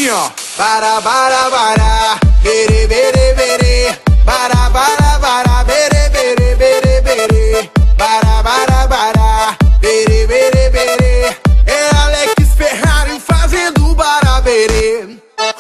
ó. Bara, bara, bara, bere, bere, bere. Bara, bara, bara, bere, bere, bere, bere. Bara, bara, bara, bere, bere, bere. É Alex Ferrari fazendo baraberê.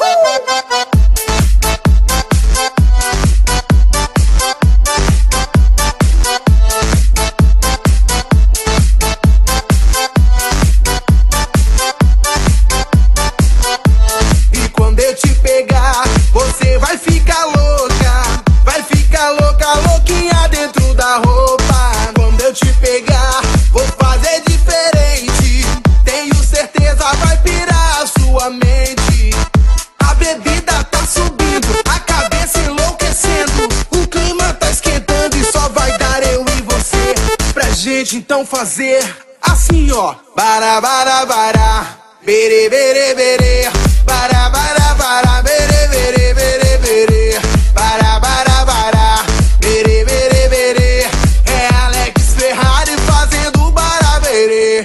E quando eu te pegar, você vai ficar louca. Vai ficar louca, louquinha dentro da roupa. Quando eu te pegar, vou fazer diferente. Tenho certeza vai pirar a sua mente. A bebida tá subindo, a cabeça enlouquecendo. O clima tá esquentando e só vai dar eu e você. Pra gente então fazer assim, ó. Bara, bara, bara, bere, bere, bere. Bara, bara, bara, bere, bere, bere, bere. Bara, bara, bara, bere, bere, bere. É Alex Ferrari fazendo baraberê.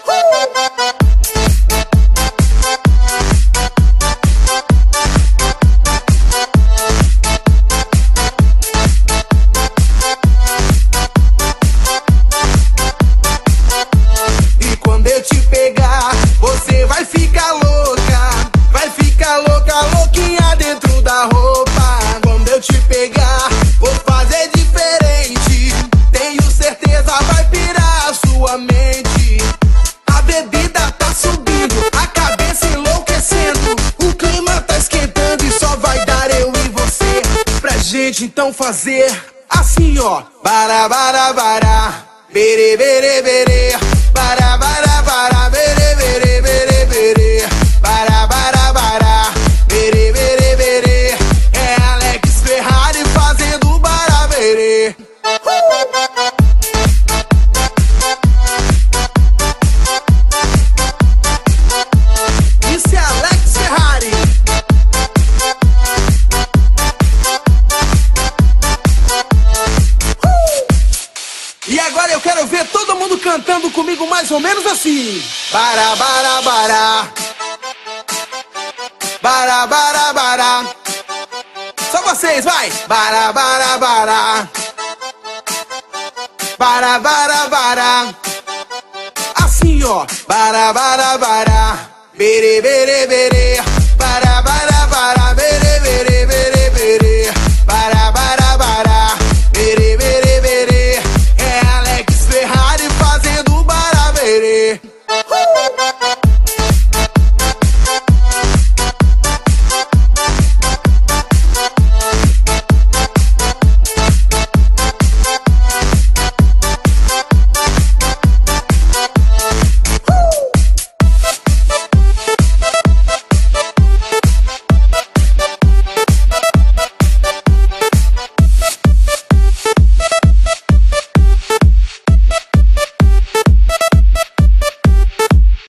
E quando eu te pegar, você vai ficar louca. Vai ficar louca, louquinha dentro da roupa. Quando eu te pegar, vou fazer diferente. Tenho certeza vai pirar a sua mente. A bebida tá subindo, a cabeça enlouquecendo. O clima tá esquentando e só vai dar eu e você. Pra gente então fazer assim, ó. Bara, bara, bara, bere, bere, bere. Bara, bara, bara, bere, bere, bere, bere. Bara, bara, bara, bere, bere, bere. É Alex Ferrari fazendo baraberê. Isso é Alex Ferrari. E agora eu quero ver todo mundo cantando comigo mais ou menos assim. Bara, bara, bara. Bara, bara, bara. Só vocês, vai. Bara, bara, bara. Bara, bara, bara. Assim, ó. Bara, bara, bara. Bere, bere, bere.